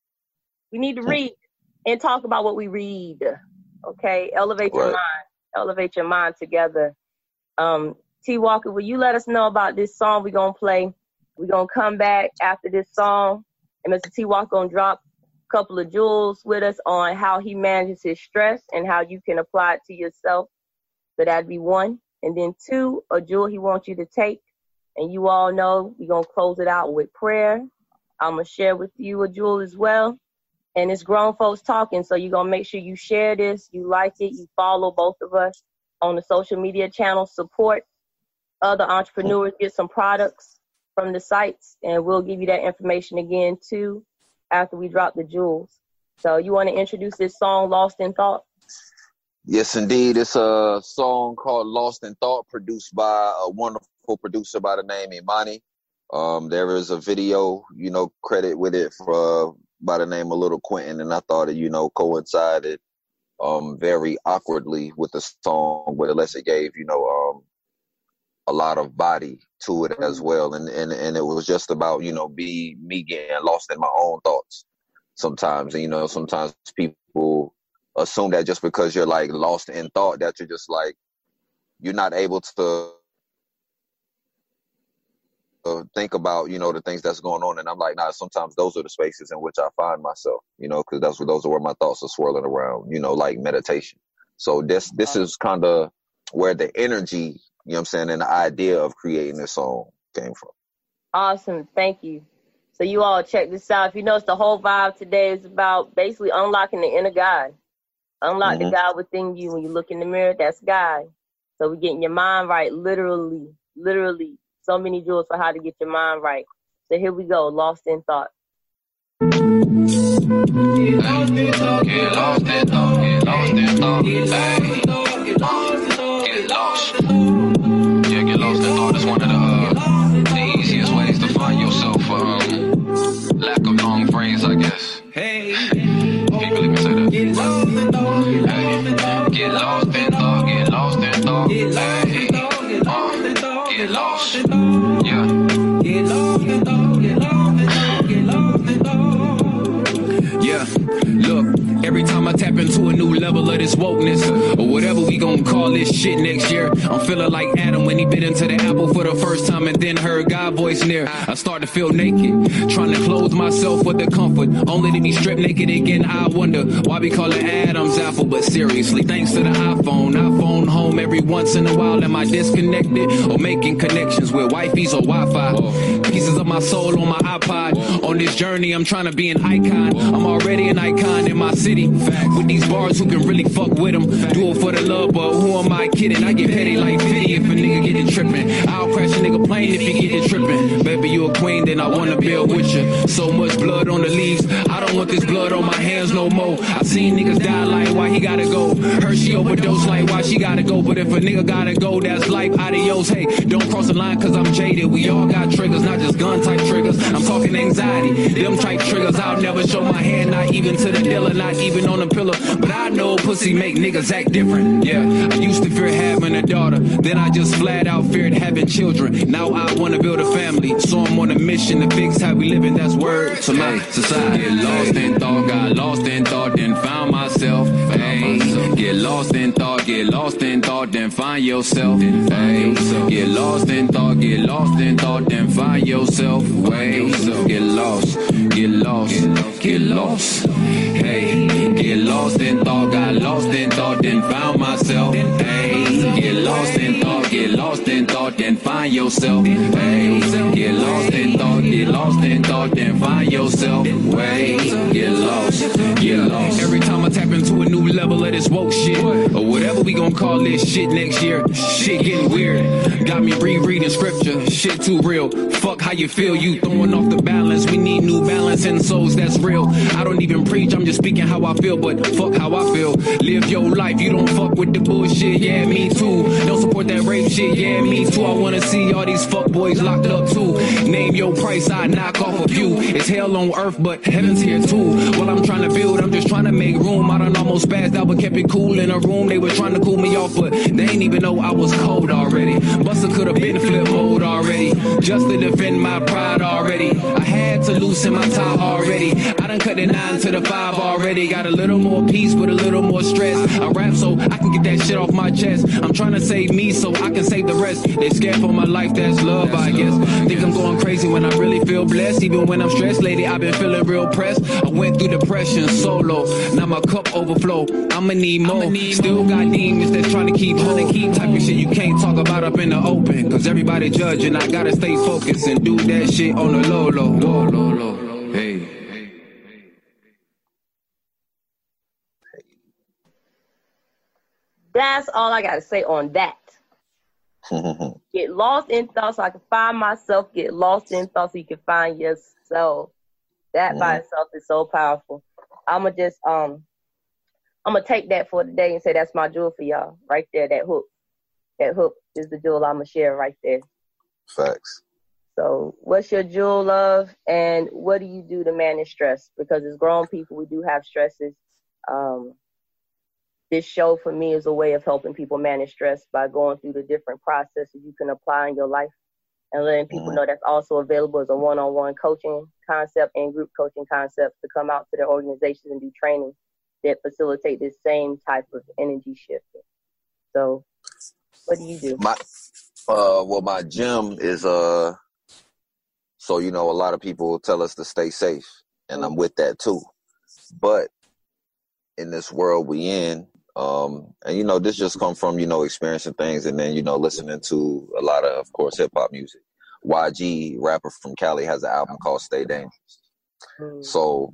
We need to read and talk about what we read. Okay? Elevate your right. mind. Elevate your mind together. Um, T. Walker, will you let us know about this song we're going to play? We're going to come back after this song. And Mister T. Walker going to drop couple of jewels with us on how he manages his stress and how you can apply it to yourself. So that'd be one. And then two, a jewel he wants you to take. And you all know we're going to close it out with prayer. I'm going to share with you a jewel as well. And it's grown folks talking. So you're going to make sure you share this, you like it, you follow both of us on the social media channels, support other entrepreneurs, get some products from the sites. And we'll give you that information again too after we drop the jewels. So you want to introduce this song, Lost in Thought? Yes, indeed. It's a song called Lost in Thought, produced by a wonderful producer by the name Imani. Um, there is a video, you know, credit with it for uh, by the name of Little Quentin, and I thought it, you know, coincided um, very awkwardly with the song, but unless it gave, you know, um, a lot of body to it as well. And, and, and it was just about, you know, be me getting lost in my own thoughts sometimes. And, you know, sometimes people assume that just because you're like lost in thought that you're just like, you're not able to uh, think about, you know, the things that's going on. And I'm like, nah, sometimes those are the spaces in which I find myself, you know, because that's where those are where my thoughts are swirling around, you know, like meditation. So this, this is kind of where the energy, you know what I'm saying, and the idea of creating this song came from. Awesome. Thank you. So you all check this out. If you notice, the whole vibe today is about basically unlocking the inner God. Unlock mm-hmm. the God within you. When you look in the mirror, that's God. So we're getting your mind right, literally, literally. So many jewels for how to get your mind right. So here we go, Lost in Thought. Get lost in thought, get lost in thought, get lost in thought, get lost. Yeah, get lost in thought is one of the, uh, the easiest ways to find yourself. Um, lack of long phrase, I guess. Hey, people even say that. Get lost in thought, get lost in thought, get lost in thought, get lost in thought, hey, uh, get lost. Yeah. Get lost in thought, get lost in thought, get lost in thought. Yeah, look, every time I tap into a new level of this wokeness, or whatever we gon' call this shit next year, I'm feeling like Adam when he bit into the apple for the first time and then heard God's voice near. I start to feel naked, trying to clothe myself with the comfort, only to be stripped naked again. I wonder why we call it Adam's apple, but seriously, thanks to the iPhone, I phone home every once in a while. Am I disconnected or making connections with wifeys or Wi-Fi? Pieces of my soul on my iPod. On this journey, I'm trying to be an icon. I'm already an icon in my city. With write these bars, who can really fuck with them? Do it for the love, but who am I kidding? I get petty like fifty if a nigga get it tripping. I'll crash a nigga plane if he get it tripping. Baby, you a queen, then I wanna build with you. So much blood on the leaves, I don't want this blood on my hands no more. I seen niggas die like why he gotta go. Heard she overdosed like why she gotta go. But if a nigga gotta go, that's life, adios. Hey, don't cross the line cause I'm jaded. We all got triggers, not just gun type triggers. I'm talking anxiety, them type triggers. I'll never show my hand, not even to the dealer, not even on the pillow. But I know pussy make niggas act different. Yeah, I used to fear having a daughter, then I just flat out feared having children. Now I wanna build a family, so I'm on a mission to fix how we living. That's word to my society. Get lost in thought, got lost in thought, then found myself. Hey, get lost in thought, get lost in thought, then find yourself. Hey, get lost in thought, get lost in thought, then find yourself. Way, get lost, get lost, get lost. Hey, get lost in thought, got lost in thought, then found myself. Hey, get lost in thought, get lost in thought, then find yourself. Hey, get lost in thought, get lost in thought, then find yourself. Way, get lost, get lost. Every time I tap into a new level of this woke shit, or whatever we gon' call this shit next year, shit getting weird. Got me rereading scripture, shit too real. Fuck how you feel, you throwing off the balance. We need new balance and souls that's real. I don't even preach, I'm just speaking how I feel, but fuck how I feel. Live your life, you don't fuck with the bullshit, yeah, me too. Don't support that rape shit, yeah, me too. I wanna see all these fuck boys locked up too. Name your price, I knock off a few. It's hell on earth, but heaven's here too. What I'm trying to build, I'm just trying to make room. I done almost spazzed out, but kept it cool in a room. They were trying to cool me off, but they ain't even know I was cold already. Buster could have been flip mode already, just to defend my pride already. I had to loosen my tie already. I done cut the nine to the five already. Got a little more peace with a little more stress. I rap so I can get that shit off my chest. I'm trying to save me so I can save the rest. They scared for my life, that's love, I guess. Think I'm going crazy when I really feel blessed. Even when I'm stressed, lady, I've been feeling real pressed. I went through depression solo, now my cup overflow. I'ma need more. Still got demons that's trying to keep trying to keep type of shit you can't talk about up in the open. Cause everybody judging, I gotta stay focused and do that shit on the low, low, low, low, low. Hey. That's all I gotta say on that. Get lost in thoughts so I can find myself. Get lost in thoughts so you can find yourself. That mm-hmm. by itself is so powerful. I'ma just um I'm gonna take that for today and say that's my jewel for y'all. Right there, that hook. That hook is the jewel I'ma share right there. Facts. So what's your jewel, love? And what do you do to manage stress? Because as grown people, we do have stresses. Um, this show for me is a way of helping people manage stress by going through the different processes you can apply in your life and letting people mm-hmm. know that's also available as a one-on-one coaching concept and group coaching concept to come out to their organizations and do training that facilitate this same type of energy shift. So what do you do? My, uh, well, my gym is, uh, so, you know, a lot of people tell us to stay safe, and mm-hmm. I'm with that too. But in this world we in, um, and, you know, this just come from, you know, experiencing things and then, you know, listening to a lot of, of course, hip hop music. Y G, rapper from Cali, has an album called Stay Dangerous. Mm. So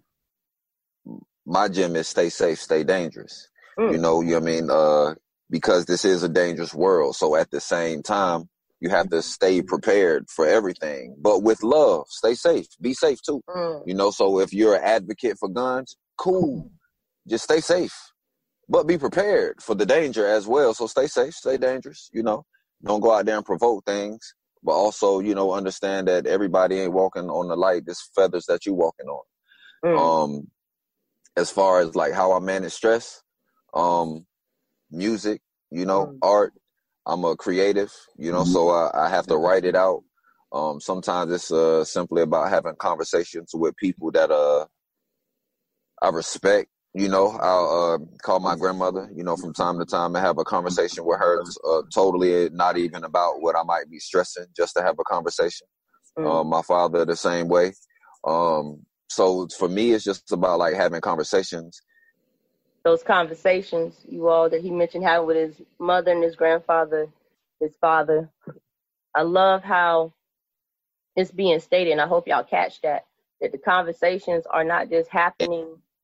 my gym is stay safe, stay dangerous. Mm. You know, you know what I mean? Uh, because this is a dangerous world. So at the same time, you have to stay prepared for everything, but with love, stay safe, be safe too. Mm. You know, so if you're an advocate for guns, cool, just stay safe, but be prepared for the danger as well. So stay safe, stay dangerous, you know, don't go out there and provoke things, but also, you know, understand that everybody ain't walking on the light, there's feathers that you walking on. Mm. Um, as far as like how I manage stress, um, music, you know, mm. art, I'm a creative, you know, mm-hmm. so I, I have to write it out. Um, sometimes it's uh, simply about having conversations with people that uh, I respect. You know, I'll uh, call my grandmother, you know, from time to time and have a conversation with her, uh, totally not even about what I might be stressing, just to have a conversation. Mm-hmm. Uh, my father, the same way. Um, so for me, it's just about like having conversations. Those conversations, you all, that he mentioned how with his mother and his grandfather, his father. I love how it's being stated, and I hope y'all catch that, that the conversations are not just happening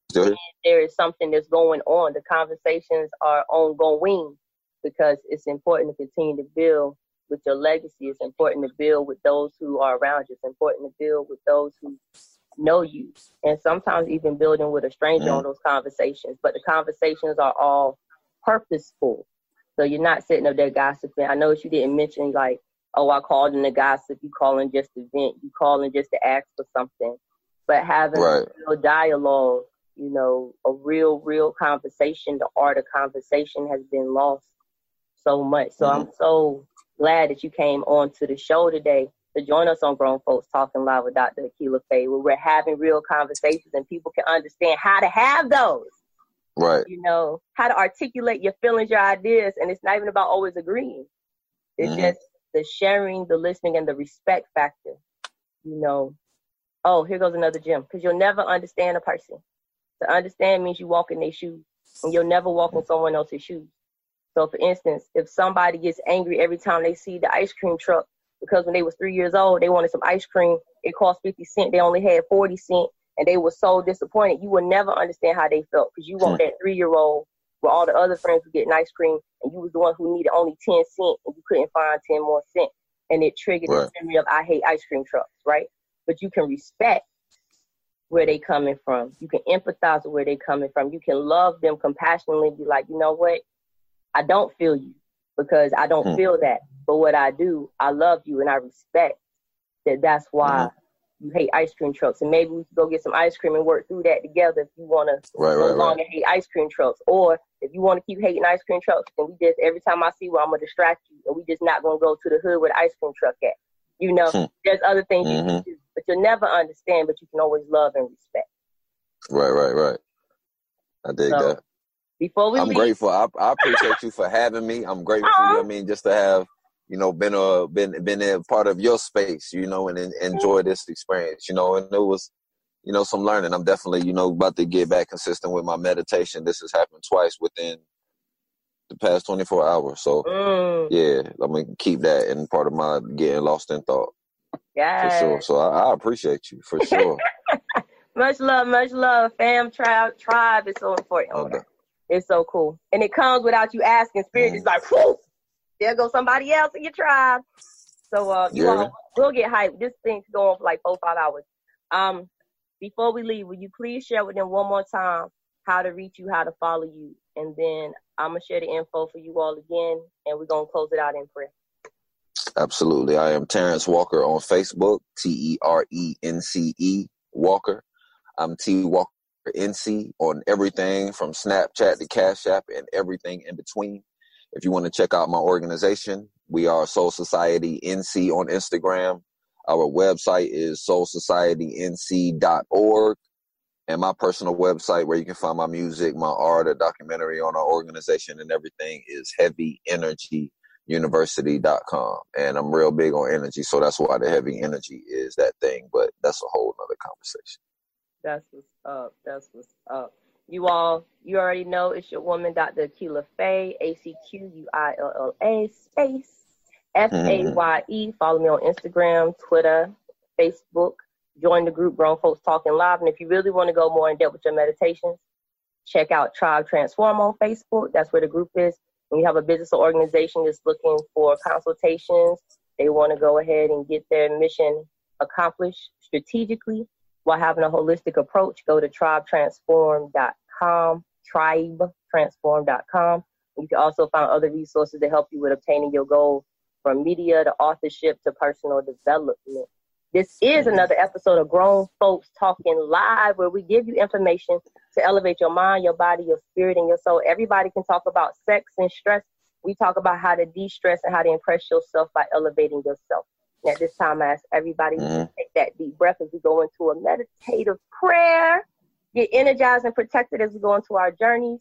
Still here? There is something that's going on. The conversations are ongoing because it's important to continue to build with your legacy. It's important to build with those who are around you. It's important to build with those who know you. And sometimes even building with a stranger mm-hmm. on those conversations. But the conversations are all purposeful. So you're not sitting up there gossiping. I noticed you didn't mention like, oh, I called in to gossip. You calling just to vent. You calling just to ask for something. But having right. a real dialogue, you know, a real, real conversation, the art of conversation has been lost so much. So mm-hmm. I'm so glad that you came on to the show today to join us on Grown Folks Talking Live with Doctor Akilah Faye, where we're having real conversations and people can understand how to have those. Right. You know, how to articulate your feelings, your ideas. And it's not even about always agreeing. It's mm-hmm. just the sharing, the listening, and the respect factor. You know, oh, here goes another gem. Because you'll never understand a person. To understand means you walk in their shoes. And you'll never walk in someone else's shoes. So, for instance, if somebody gets angry every time they see the ice cream truck, because when they was three years old, they wanted some ice cream. It cost fifty cents. They only had forty cents. And they were so disappointed. You will never understand how they felt because you want that three-year-old where all the other friends were getting ice cream and you was the one who needed only ten cents and you couldn't find ten more cents. And it triggered right. the memory of I hate ice cream trucks, right? But you can respect where they coming from. You can empathize with where they coming from. You can love them compassionately and be like, you know what? I don't feel you because I don't mm. feel that. But what I do, I love you and I respect that that's why mm. you hate ice cream trucks. And maybe we can go get some ice cream and work through that together if you want to right, no right, longer right. hate ice cream trucks. Or if you want to keep hating ice cream trucks, then we just, every time I see one, I'm going to distract you. And we just not going to go to the hood where the ice cream truck at. You know, hmm. there's other things mm-hmm. you can do. But you'll never understand, but you can always love and respect. Right, right, right. I dig so, that. Before we I'm leave, grateful. I, I appreciate you for having me. I'm grateful uh-huh. for you. I mean, just to have, you know, been a been been a part of your space, you know, and, and enjoy this experience, you know, and it was, you know, some learning. I'm definitely, you know, about to get back consistent with my meditation. This has happened twice within the past twenty-four hours. So, mm. yeah, I'm going to keep that in part of my getting lost in thought. Yeah. For sure. So I, I appreciate you, for sure. Much love, much love. Fam, tribe, tribe is so important. Okay. It's so cool. And it comes without you asking. Spirit mm. is like, whoo, there goes somebody else in your tribe. So uh, you yeah. all will get hyped. This thing's going for like four, five hours. Um, before we leave, will you please share with them one more time how to reach you, how to follow you? And then I'm going to share the info for you all again, and we're going to close it out in prayer. Absolutely. I am Terrence Walker on Facebook, T E R E N C E, Walker. I'm T Walker N C on everything from Snapchat to Cash App and everything in between. If you want to check out my organization, we are Soul Society N C on Instagram. Our website is soul society n c dot org. And my personal website where you can find my music, my art, a documentary on our organization and everything is heavy energy university dot com. And I'm real big on energy, so that's why the heavy energy is that thing. But that's a whole nother conversation. That's what's up. That's what's up. You all, you already know it's your woman, Doctor Akilah Faye, A C Q U I L L A space F A Y E. Follow me on Instagram, Twitter, Facebook. Join the group Grown Folks Talking Live. And if you really want to go more in depth with your meditations, check out Tribe Transform on Facebook. That's where the group is. When you have a business or organization that's looking for consultations, they want to go ahead and get their mission accomplished strategically while having a holistic approach, go to tribe transform dot com, tribe transform dot com. You can also find other resources to help you with obtaining your goals, from media to authorship to personal development. This is another episode of Grown Folks Talking Live, where we give you information to elevate your mind, your body, your spirit, and your soul. Everybody can talk about sex and stress. We talk about how to de-stress and how to impress yourself by elevating yourself. And at this time, I ask everybody mm-hmm. to take that deep breath as we go into a meditative prayer. Get energized and protected as we go into our journeys.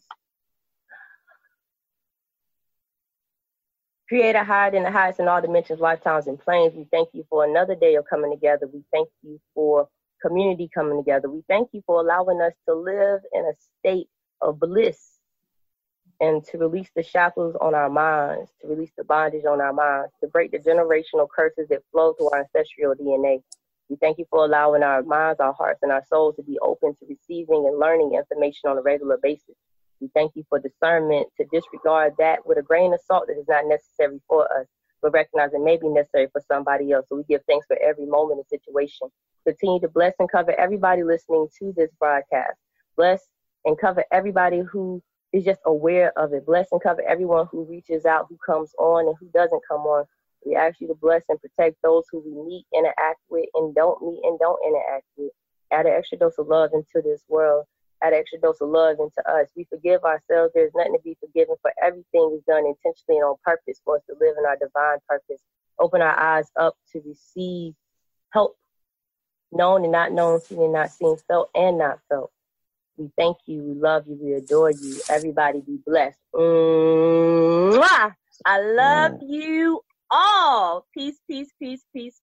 Creator, hide in the highest in all dimensions, lifetimes, and planes. We thank you for another day of coming together. We thank you for community coming together. We thank you for allowing us to live in a state of bliss and to release the shackles on our minds, to release the bondage on our minds, to break the generational curses that flow through our ancestral D N A. We thank you for allowing our minds, our hearts, and our souls to be open to receiving and learning information on a regular basis. We thank you for discernment to disregard that with a grain of salt that is not necessary for us, but recognize it may be necessary for somebody else. So we give thanks for every moment and situation. Continue to bless and cover everybody listening to this broadcast. Bless and cover everybody who is just aware of it. Bless and cover everyone who reaches out, who comes on, and who doesn't come on. We ask you to bless and protect those who we meet, interact with, and don't meet and don't interact with. Add an extra dose of love into this world. Add an extra dose of love into us. We forgive ourselves. There's nothing to be forgiven, for everything is done intentionally and on purpose for us to live in our divine purpose. Open our eyes up to receive help, known and not known, seen and not seen, felt and not felt. We thank you. We love you. We adore you. Everybody be blessed. Mwah! I love mm. you all. Peace, peace, peace, peace.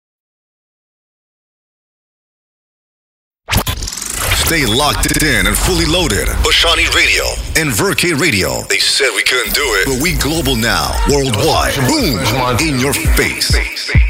Stay locked in and fully loaded. Bashani Radio and Verke Radio. They said we couldn't do it, but we global now. Worldwide. Boom. In your face.